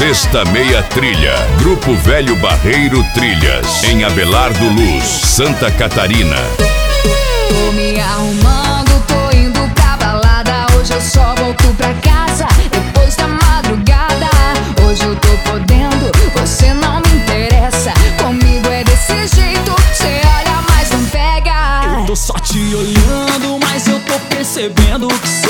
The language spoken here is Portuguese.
Sexta Meia Trilha, Grupo Velho Barreiro Trilhas, em Abelardo Luz, Santa Catarina. Tô me arrumando, tô indo pra balada. Hoje eu só volto pra casa depois da madrugada. Hoje eu tô podendo, você não me interessa. Comigo é desse jeito, cê olha, mas não pega. Eu tô só te olhando, mas eu tô percebendo que cê